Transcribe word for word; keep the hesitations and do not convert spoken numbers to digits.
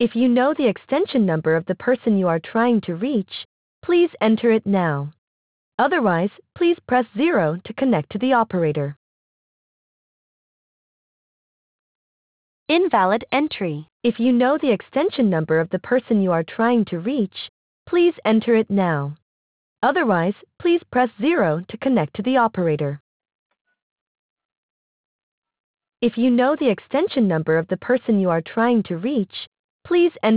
If you know the extension number of the person you are trying to reach, please enter it now. Otherwise, please press zero to connect to the operator. Invalid entry. If you know the extension number of the person you are trying to reach, please enter it now. Otherwise, please press zero to connect to the operator. If you know the extension number of the person you are trying to reach, please enter